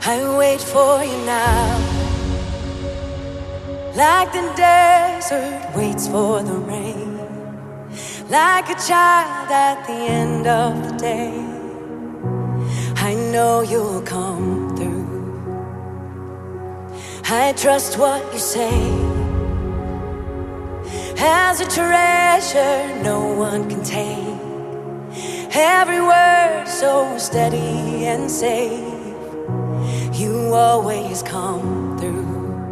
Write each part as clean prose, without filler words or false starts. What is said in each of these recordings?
I wait for you now, like the desert waits for the rain, like a child at the end of the day. I know you'll come through. I trust what you say. As a treasure no one can take, every word so steady and safe. You always come through.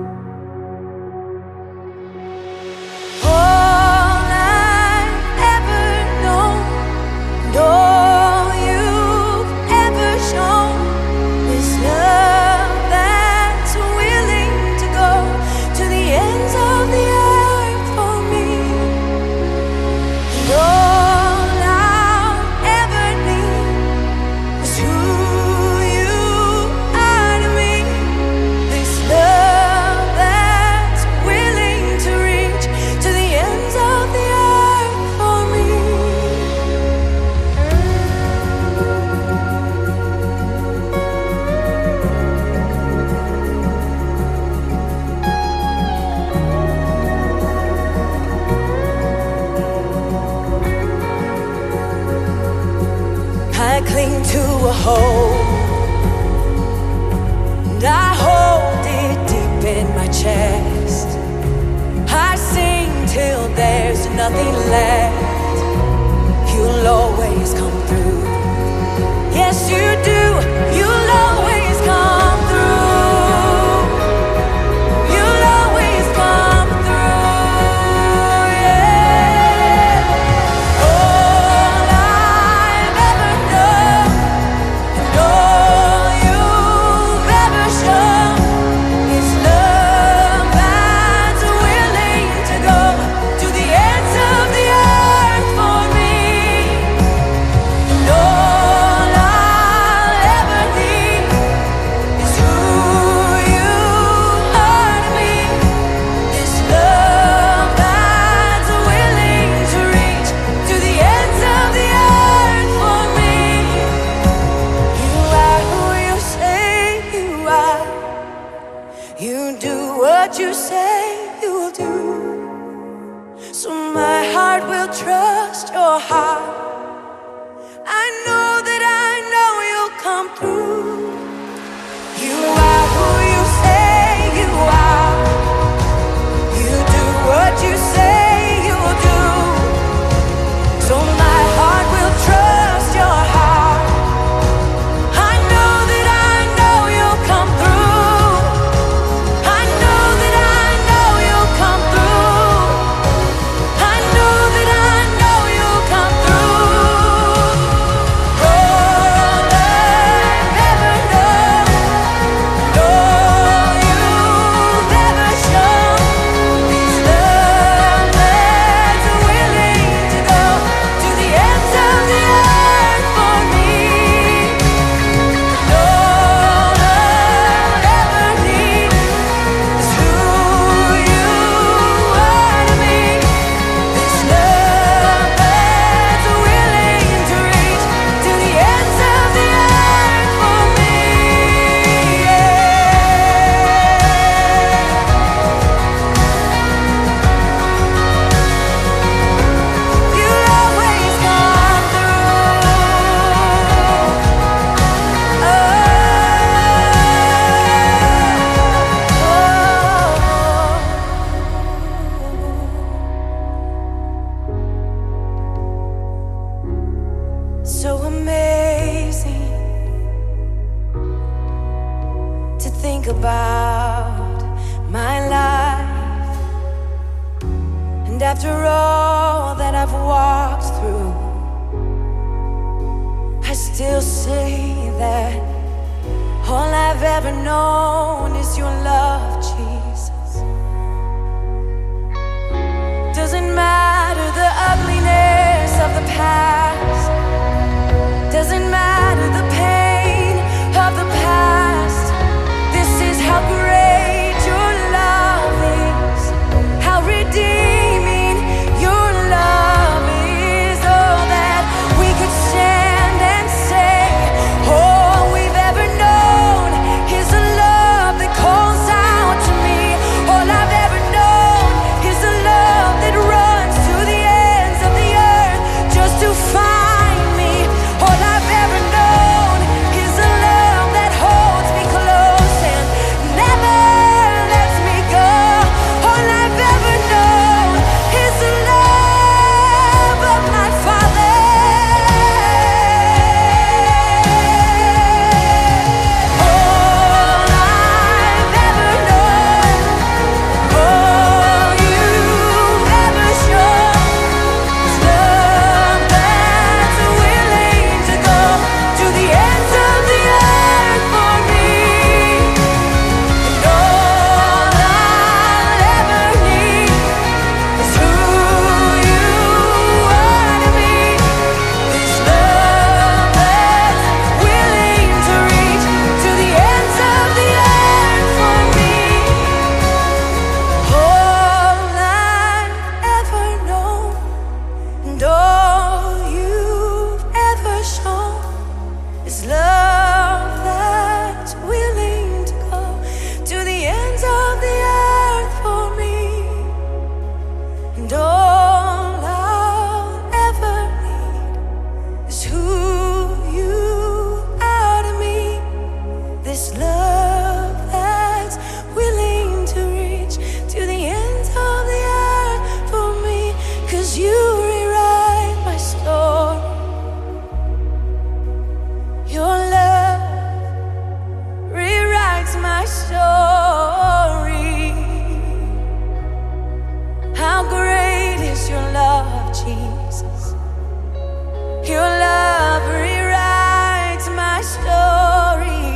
All I've ever known, and all you've ever shown, is love that's willing to go to the ends of the earth for me. And all I'll ever need is who you are to me. This love that's willing to reach to the ends of the earth for me. I cling to a hope, and I hold it deep in my chest. I sing till there's nothing left. You'll always come through. Yes, you do. You'll always come through. You'll always come through. Yeah. All I've ever known, and all you've ever shown, is love that's willing to go to the ends of the earth for me. And all I'll ever need is who you are to me. This love that's willing to reach to the ends of the earth for me. You are who you say you are. You do what you say you will do. So my heart will trust your heart. I know you'll come through. You are who you say you are. You do what you say you will do. So my heart will trust your heart. I know you'll come through. I know you'll come through. I know you'll come through. All I've ever known, and all you've ever shown, is love that's willing to go to the ends of the earth for me. And all I'll ever need is who you are to me. This love that's willing to reach to the ends of the earth for me. You'll always come through. So amazing to think about my life, and after all that I've walked through, I still say that all I've ever known is your love, Jesus. Doesn't matter the ugliness of the past, doesn't matter the pain of the past. This is how great your love is, how redeeming your love is. Oh, that we could stand and say all we've ever known is is who you are to me. This love that's willing to reach to the ends of the earth for me. 'Cause you rewrite my story. Your love rewrites my story. How great is your love, Jesus. Your love rewrites my story.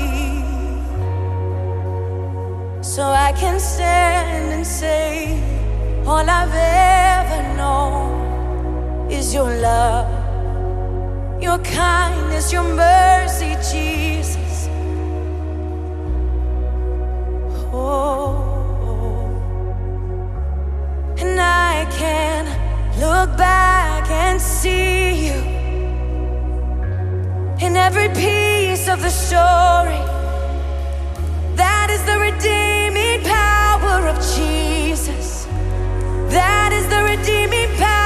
So I can stand and say, all I've ever known is your love, your kindness, your mercy, Jesus. Oh, and I can look back and see you in every piece of the story. That is the redeeming power of Jesus. That is the redeeming power